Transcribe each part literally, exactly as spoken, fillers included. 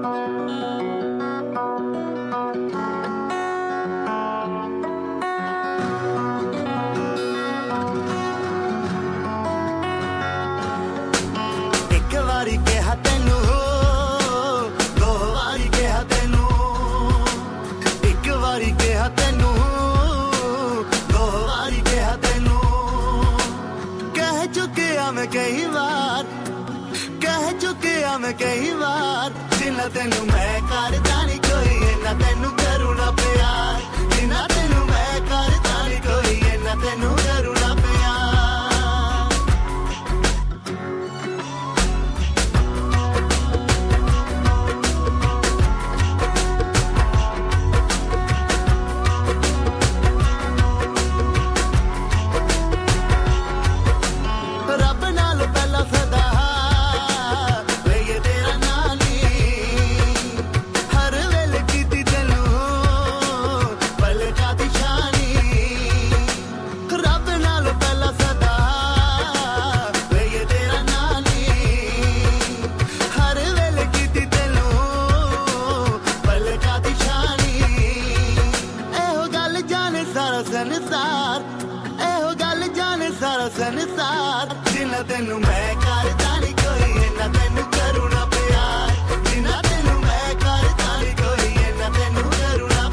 कई बार कह चुकिया मैं कई बार जिन्ना तेनू मैं करदा नहीं कोई इन्ना तेनू करूँ ना प्यार जिन्ना तेनू मैं करदा नहीं कोई इन्ना तेनू करूँ ना प्यार संसार एहो गल जाने सारा संसार जिन्ना तेनू मैं करदा नहीं कोई इन्ना तेनू करूँ ना प्यार जिन्ना तेनू मैं करदा नहीं कोई इन्ना तेनू करूँ ना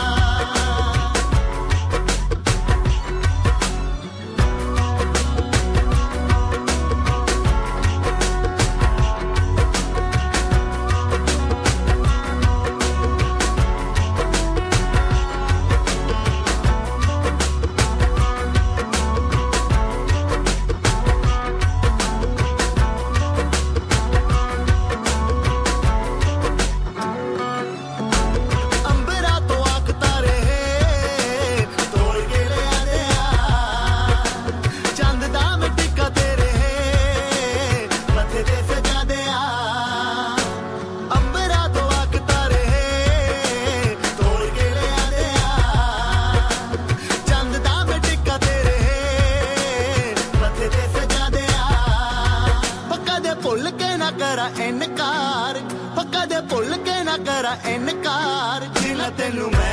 भुल के ना करा इनकार कदे भुल के ना करा इनकार जिन्ना तेनू मैं